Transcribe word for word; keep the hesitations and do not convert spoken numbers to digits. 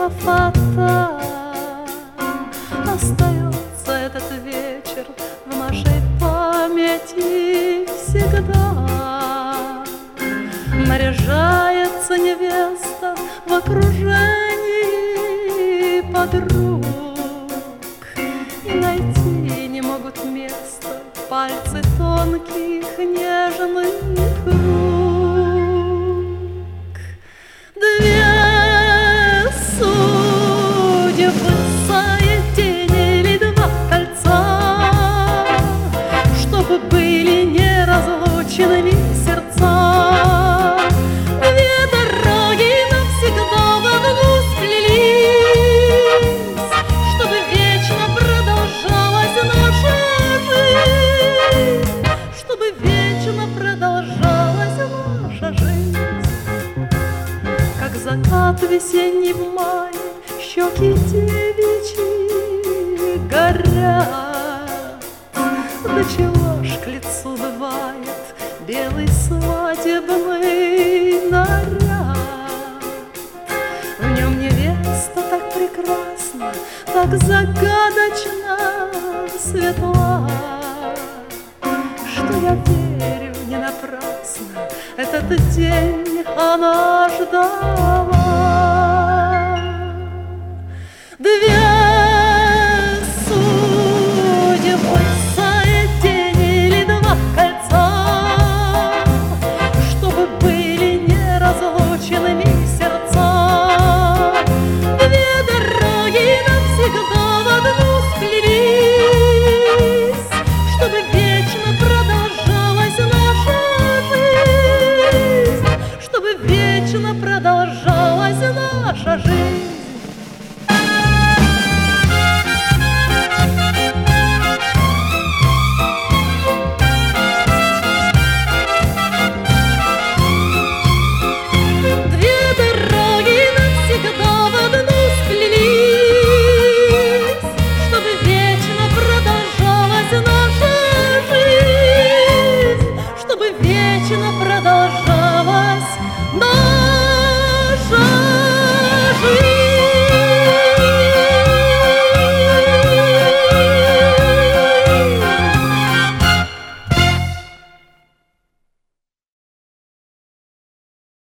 ла-фа-та. Остается этот вечер в нашей памяти всегда. Наряжается невеста в окружении подруг, и найти не могут места пальцы тонких нежных рук. Две судьбы соединили два кольца, чтобы были неразлучными сердца. Две дороги навсегда в одну сплелись, чтобы вечно продолжалась наша жизнь, чтобы вечно продолжалась наша жизнь. Как закат весенний в мае, щеки девичьи горят. Да чего ж к лицу бывает белый свадебный наряд. В нем невеста так прекрасна, так загадочно светла, что я верю не напрасно, этот день она ждала. Две судьбы соединили два кольца, чтобы были неразлучными сердца. Две дороги навсегда в одну сплелись, чтобы вечно продолжалась наша жизнь, чтобы вечно продолжалась наша жизнь.